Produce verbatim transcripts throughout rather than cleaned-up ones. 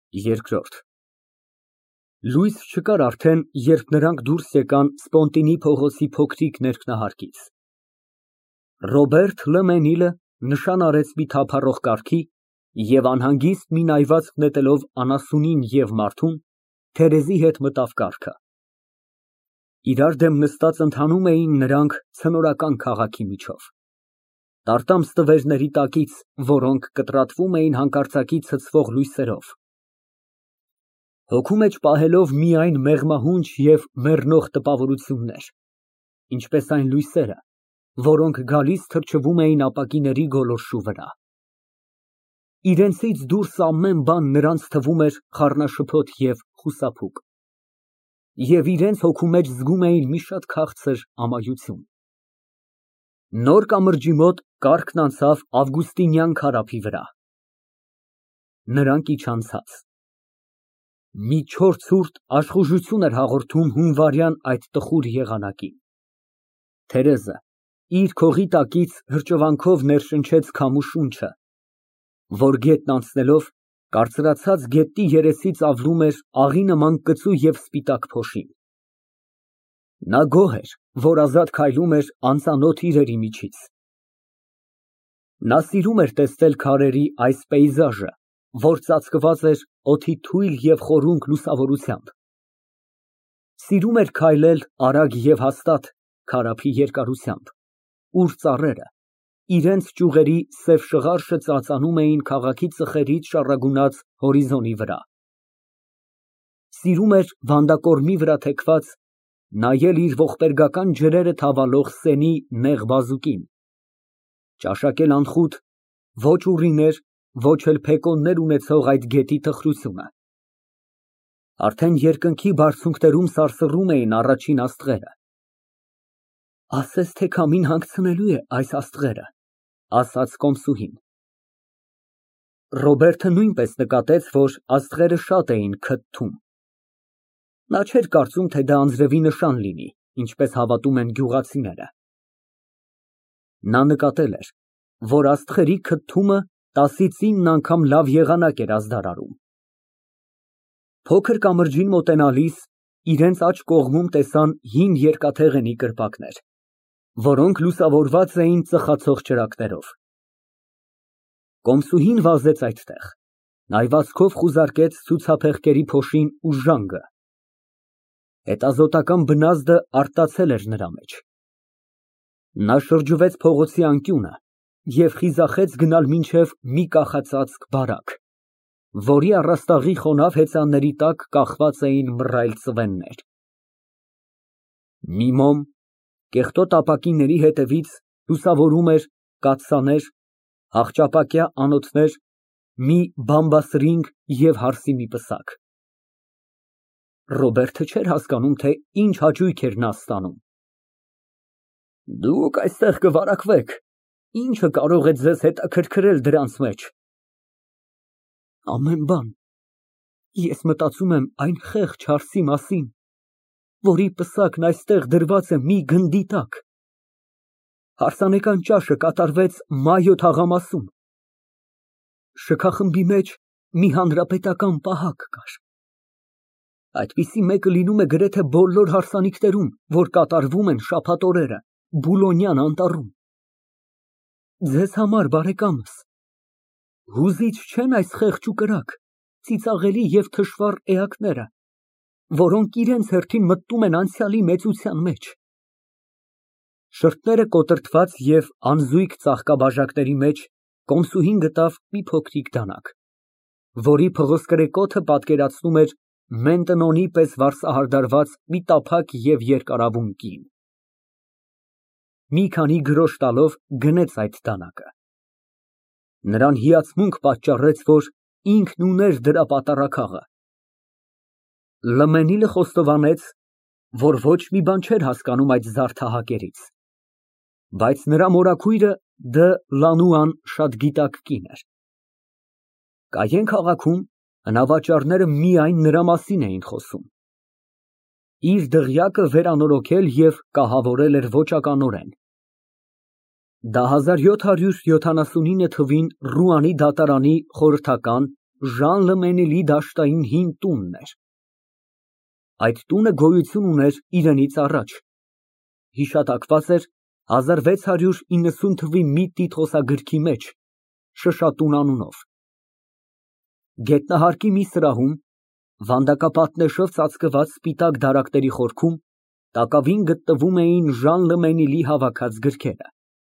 Երկրորդ Լույս չկար արդեն, երբ նրանք դուրս եկան Սպոնտինի փողոցի փոքրիկ ներքնահարկից։ Ռոբերտ Լըմենիլը նշան արեց մի թափառող կառքի և անհանգիստ մի նայվածք նետելով անասունին և մարդուն, Թերեզի հետ մտավ կառքը։ Իրար դեմ նստած ընթանում էին նրանք ցնորական քաղաքի միջով։ Տարտամ ստվերների տակից, որոնք կտրատվում էին հանկարծակի ցցվող լույսերով, հոգու մեջ պահելով միայն մեղմահունչ և մեռնող տպավորություններ, ինչպես այն լույսերը, որոնք գալիս թրջվում էին ապակիների գոլորշու վրա։ Իրենցից դուրս ամեն բան նրանց թվում էր խառնաշփոթ և խուսափուկ, և իրենց հոգու մեջ զգում էին մի շատ քաղցր ամայություն։ Նոր կամրջի մոտ կառքն անցավ Ավգուստինյան քարափի վրա։ Նրանք իջան ցած։ Մի չոր ցուրտ աշխուժություն էր հաղորդում հունվարյան այդ տխուր եղանակին։ Թերեզը իր քողի տակից հրճվանքով ներշնչեց քամու շունչը, որ գետն անցնելով կարծրացած գետնի երեսից ավլում էր աղի նման կծու և սպիտակ փոշին։ Նա գոհ էր, որ ազատ քայլում էր անծանոթ իրերի միջից։ Նա սիրում էր տեսնել քարերի այս պեյզաժը, որ ծածկված էր օդի թույլ և խորունկ լուսավորությամբ։ Սիրում էր քայլել արագ և հաստատ քարափի երկարությամբ, ուր ծառերը իրենց ճյուղերի սև շղարշը ծածանում էին քաղաքի ծխերից շառագունած հորիզոնի վրա։ Սիրում էր վանդակորմի վրա թեքված, նայել իր ողբերգական ջրերը թավալող սենի նեղ բազուկին, ճաշակել անխուտ, ոչ ուռիներ, ոչ էլ փեկոններ ունեցող այդ գետի տխրությունը։ Արդեն երկնքի բարձունքներում սարսռում էին առաջին աստղերը։ Ասես թե քամին հանգցնելու է այս աստղերը, ասաց կոմսուհին։ Ռոբերտը նույնպես նկատեց, որ աստղերը շատ էին քթթում։ Նա չէր կարծում, թե դա անձրևի նշան լինի, ինչպես հավատում են գյուղացիները։ Նա նկատել էր, որ աստղերի քթթումը տասից ինն անգամ լավ եղանակ էր ազդարարում։ Փոքր կամրջին մոտենալիս իրենց աջ կողմում տեսան հին երկաթեղենի կրպակներ, որոնք լուսավորված էին ծխացող ճրագներով։ Կոմսուհին վազեց այդտեղ, նայվածքով խուզարկեց ցուցափեղկերի փոշին ու ժանգը։ Հետազոտական բնազդը արտացել էր նրա մեջ։ Նա շրջվեց փողոցի անկյունը և խիզախեց գնալ մինչև մի կախածածկ բարակ, որի առաստաղի խոնավ հեծանների տակ կախված էին մռայլ ծվեններ։ Մի մոմ կեղտոտ ապակիների հետևից լուսավորում էր կաթսաներ, հախճապակյա անոթներ, մի բամբասրինգ և հարսի մի պսակ։ Ռոբերտը չէր հասկանում, թե ինչ հաճույք էր նա ստանում։ Դուք այստեղ կվարակվեք, ի՞նչը կարող է ձեզ հետաքրքրել դրանց մեջ։ Ամեն բան։ Ես մտածում եմ այն խեղճ հարսի մասին, որի պսակն այստեղ դրված է մի գնդի տակ։ Հարսանեկան ճաշը կատարվեց Մայո թաղամասում։ Շքախմբի մեջ մի հանրապետական պահակ կար։ Այդպիսի մեկը լինում է գրեթե բոլոր հարսանիքներում, որ կատարվում են շաբաթ օրերը Բուլոնյան անտառում։ Ձեզ համար, բարեկամս, հուզիչ չե՞ն այս խեղճ ու կրակ, ծիծաղելի և թշվառ էակները, որոնք իրենց հերթին մտնում են անցյալի մեծության մեջ։ Շրթները կոտրտված և անզույգ ծաղկաբաժակների մեջ կոմսուհին գտավ մի փոքրիկ դանակ, որի փղոսկրեկոթը պատկերացնում էր Մենտնոնի պես վարսահարդարված մի տափակ և երկարավուն կին։ Մի քանի գրոշ տալով գնեց այդ դանակը։ Նրան հիացմունք պատճառեց, որ ինքն ուներ դրա պատառաքաղը։ Լըմենիլը խոստովանեց, որ ոչ մի բան չէր հասկանում այդ զարդահակերից, բայց նրա մորաքույրը Դը Լանուան շատ գիտակ կին էր։ Կայեն քաղաքում հնավաճառները միայն նրա մասին էին խոսում։ Իր դղյակը վերանորոգել և կահավորել էր ոճականորեն։ Դա հազար յոթ հարյուր յոթանասունինը թվին Ռուանի դատարանի խորհրդական ժանլմենելի դաշտային հին տունն էր։ Այդ տունը գոյություն ուներ իրենից առաջ, հիշատակված էր հազար վեց հարյուր իննսուն թվականի մի տիտղոսագրքի մեջ Շշատուն անունով։ Գետնահարկի մի սրահում, վանդակապատնեշով ծածկված սպիտակ դարակների խորքում, տակավին գտնվում էին ժանլմենիլի հավաքած գրքերը։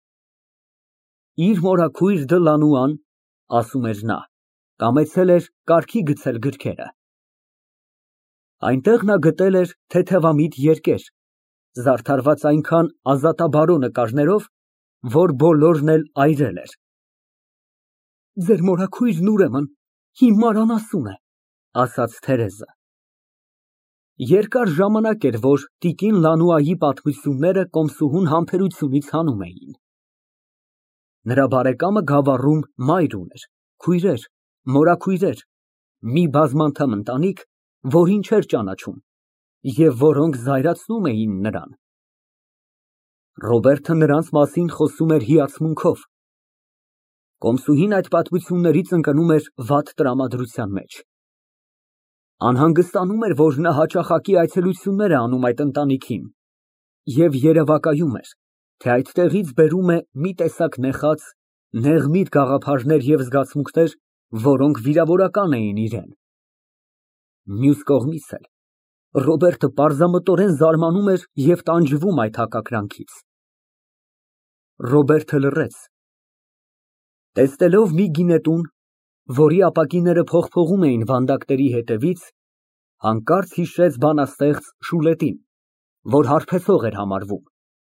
Իր մորաքույր Դլանուան, ասում էր նա, կամեցել էր կարգի գցել գրքերը։ Այնտեղ նա գտել էր թեթևամիտ երկեր, զարդարված այնքան ազատաբարո նկարներով, որ բոլորն էլ այրել էր։ Ձեր մորաքույրն ուրեմն հիմար անասուն է, ասաց Թերեզը։ Երկար ժամանակ էր, որ տիկին Լանուայի պատմությունները կոմսուհուն համբերությունից հանում էին։ Նրա բարեկամը Գավառում մայր ուներ, քույրեր, մորաքույրեր, մի բազմանդամ ընտանիք, որին չէր ճանաչում և որոնք զայրացնում էին նրան։ Ռոբերտը նրանց մասին խոսում էր հիացմունքով։ Կոմսուհին այդ պատմություններից ընկնում էր վատ տրամադրության մեջ։ Անհանգստանում էր, որ նա հաճախակի այցելություններ է անում այդ ընտանիքին և երևակայում էր, թե այդտեղից բերում է մի տեսակ նեխած, նեղմիտ գաղափարներ և զգացմունքներ, որոնք վիրավորական էին իրան։ Մյուս կողմից էլ Ռոբերտը պարզամտորեն զարմանում էր և տանջվում այդ հակակրանքից։ Ռոբերտը լռեց։ Տեսնելով մի գինետուն, որի ապակիները փողփողում էին վանդակների հետևից, հանկարծ հիշեց բանաստեղծ Շուլետին, որ հարբեցող էր համարվում։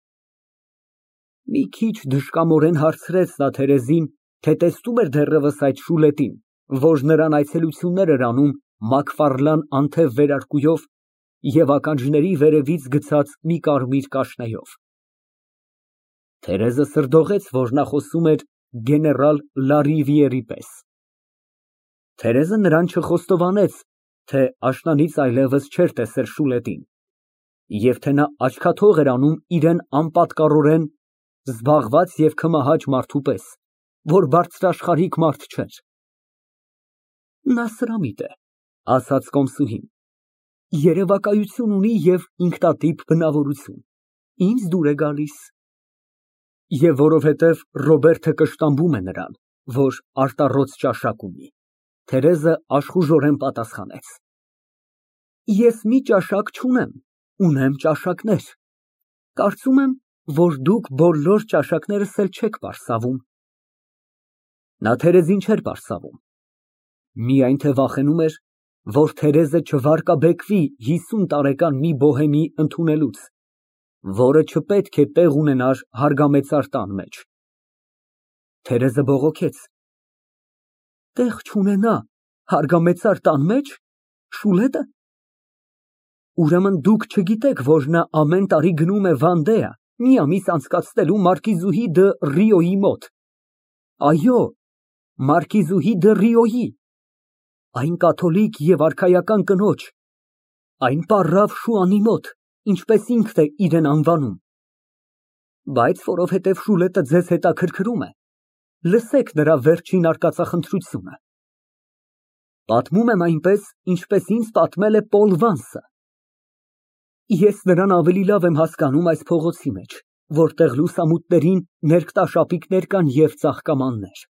Մի քիչ դժկամորեն հարցրեց նա Թերեզին, թե տեսնում էր դեռևս այդ Շուլետին, որ նրան այցելություններ էր անում Մակֆարլան անթև վերարկուով և ականջների վերևից գցած մի կարմիր կաշնայով։ Թերեզը սրդողեց, որ նա խոսում էր գեներալ Լարիվիերի պես։ Թերեզը նրան չխոստովանեց, թե աշնանից այլևս չէր տեսել Շուլետին, և թե նա աչքաթող էր անում իրան անպատկառորեն զբաղված և քմահաճ մարդու պես, որ բարձրաշխարհիկ մարդ չէր։ Նա սրամիտ է, ասաց կոմսուհին, երևակայություն ունի և ինքնատիպ բնավորություն, ինձ դուր է գալիս։ Եվ որովհետև Ռոբերտը կշտամբում է նրան, որ արտառոց ճաշակ ունի, Թերեզը աշխուժորեն պատասխանեց. Ես մի ճաշակ չունեմ, ունեմ ճաշակներ։ Կարծում եմ, որ դուք բոլոր ճաշակներս էլ չեք պարսավում։ Նա Թերեզին չէր պարսավում, միայն թե վախենում էր, որ Թերեզը չվարկաբեկվի հիսուն տարեկան մի բոհեմի ընդունելուց, որը չպետք է տեղ ունենար հարգամետար տան մեջ։ Թերեզը բողոքեց. Տեղ չունենա հարգամետար տան մեջ, Շուլետը։ Ուրեմն դուք չգիտեք, որ նա ամեն տարի գնում է Վանդեա մի ամիս անցկացնելու մարկիզուհի դը Ռիոյի մոտ։ Այո, մարկիզուհի դը Ռիոյի, այն կաթոլիկ և արքայական կնոջ, այն պառավ Շուանի մոտ, ինչպես ինքն է իրեն անվանում։ Բայց որովհետև Շուլետը ձեզ հետաքրքրում է, լսեք նրա վերջին արկածախնդրությունը։ Պատմում եմ այնպես, ինչպես ինձ պատմել է Պոլ Վանսը։ Ես նրան ավելի լավ եմ հասկանում այս փողոցի մեջ, որտեղ լուսամուտներին ներկտաշապիկներ կան և ծաղկամաններ։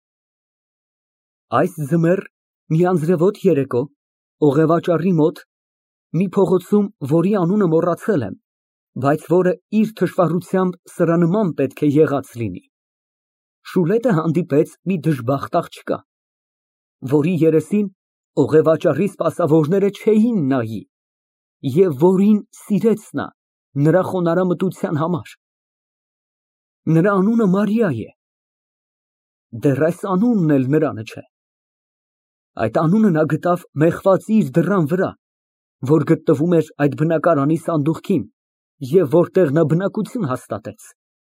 Այս ձմեռ մի անձրևոտ երեկո, օղևաճառի մոտ, մի փողոցում, որի անունը մոռացել եմ, բայց որը իր թշվառությամբ սրա նման պետք է եղած լինի, Շուլետը հանդիպեց մի դժբախտ աղջկա, որի երեսին օղևաճառի սպասավորները չէին նայի և որին սիրեց նա նրա խոնարհամտության համար։ Նրա անունը Մարիա է, դեռ այս անունն էլ նրանը չէ։ Այդ անունը նա գտավ մեխված իր դռան վրա, որ գտնվում էր այդ բնակարանի սանդուղքին և որտեղ նա բնակություն հաստատեց։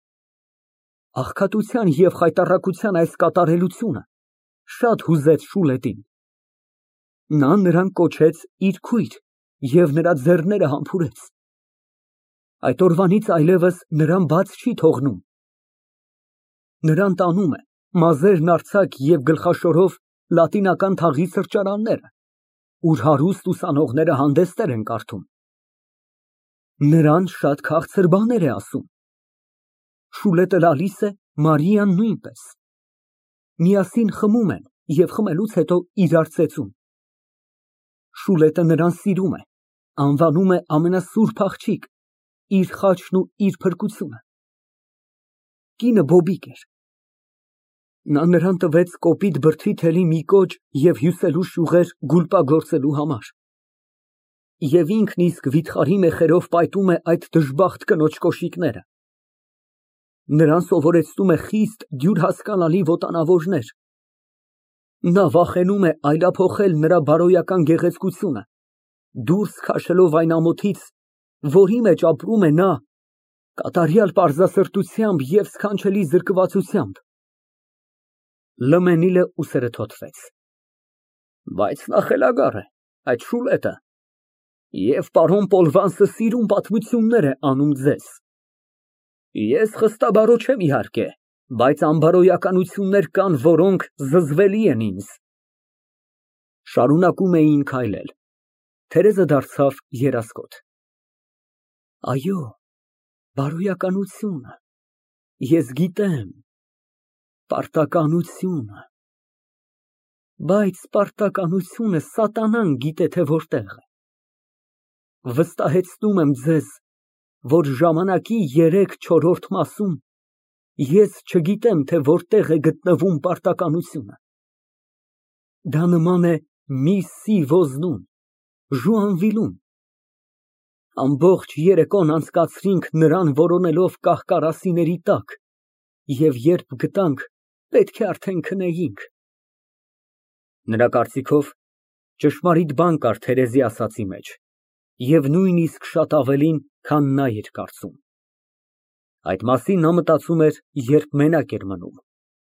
Աղքատության և խայտառակության այս կատարելությունը շատ հուզեց Շուլետին։ Նա նրան կոչեց իր քույր և նրա ձեռները համբուրեց։ Այդ օրվանից այլևս նրան բաց չի թողնում։ Նրան տանում է, մազերն արձակ և գլխաշորով, լատինական թաղի սրճարանները, ուր հարուստ ուսանողները հանդեսներ են կարդում։ Նրան շատ քաղցր բաներ է ասում։ Շուլետը լալիս է, Մարիան նույնպես։ Միասին խմում են և խմելուց հետո իրար ծեծում։ Շուլետը նրան սիրում է, անվանում է ամենասուրբ աղջիկ, իր խաչն ու իր փրկությունը։ Կինը բոբիկ էր։ Նա նրան տվեց կոպիտ բրդի թելի մի կոճ և հյուսելու շյուղեր գուլպագործելու համար։ Եվ ինքն իսկ վիթխարի մեխերով պայտում է այդ դժբախտ կնոջ կոշիկները։ Նրան սովորեցնում է խիստ դյուր հասկանալի ոտանավորներ։ Նա վախենում է այլափոխել նրա բարոյական գեղեցկությունը, դուրս քաշելով այն ամոթից, որի մեջ ապրում է նա, կատարյալ պարզասրտությամբ և սքանչելի զրկվածությամբ։ Լըմենիլը ուսերը թոթվեց։ Բայց նա խելագար է, այդ Շուլետը, և պարոն Պոլվանսը սիրուն պատմություններ է անում ձեզ։ Ես խստաբարո չեմ, իհարկե, բայց անբարոյականություններ կան, որոնք զզվելի են ինձ։ Շարունակում էին քայլել։ Թերեզը դարձավ երասկոտ։ Այո, բարոյականությունը, ես գիտեմ, պարտականությունը, բայց պարտականությունը սատանան գիտե, թե որտեղ է։ Վստահեցնում եմ ձեզ, որ ժամանակի երեք֊չորրորդ մասում ես չգիտեմ, թե որտեղ է գտնվում պարտականությունը։ Դա նման է Միսսի ոզնուն, Ժուանվիլում։ Ամբողջ երեկոն անցկացրինք նրան որոնելով կահ֊կարասիների տակ, և երբ գտանք, պետք է արդեն քնեինք։ Նրա կարծիքով, ճշմարիտ բան կար Թերեզի ասածի մեջ, և նույնիսկ շատ ավելին, քան նա էր կարծում։ Այդ մասին նա մտածում էր, երբ մենակ էր մնում։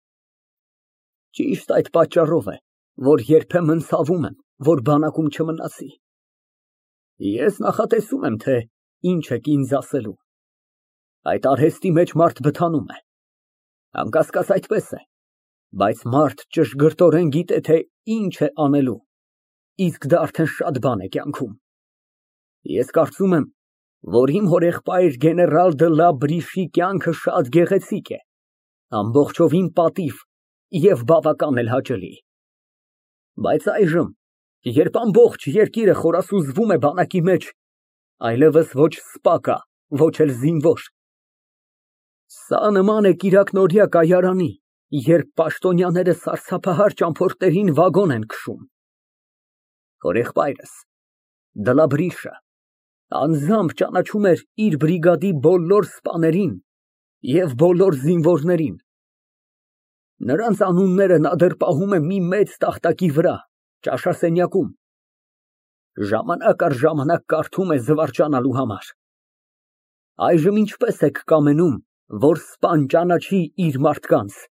Ճիշտ այդ պատճառով է, որ երբեմն ցավում եմ, որ բանակում չմնացի։ Ես նախատեսում եմ, թե ինչ եք ինձ ասելու։ Այդ արհեստի մեջ մարդ բթանում է։ Անկասկած այդպես է, բայց մարդ ճշգրտորեն գիտե, թե ինչ է անելու, իսկ դա արդեն շատ բան է կյանքում։ Ես կարծում եմ, որ իմ հորեղբայր գեներալ դը Լա Բրիշի կյանքը շատ գեղեցիկ է, ամբողջովին պատիվ և բավական էլ հաճելի։ Բայց այժմ, երբ ամբողջ երկիրը խորասուզվում է բանակի մեջ, այլևս ոչ սպա կա, ոչ էլ զինվոր։ Սա նման է կիրակնօրյա կայարանի, երբ պաշտոնյաները սարսափահար ճամփորդներին վագոն են քշում։ Հորեղբայրս, դը Լա Բրիշը, անձամբ ճանաչում էր իր բրիգադի բոլոր սպաներին և բոլոր զինվորներին։ Նրանց անունները նա դեռ պահում է մի մեծ տախտակի վրա, ճաշասենյակում։ Ժամանակ առ ժամանակ կարդում է զվարճանալու համար։ Այժմ ինչպես եք կամենում, որ սպան ճանաչի իր մարդկանց։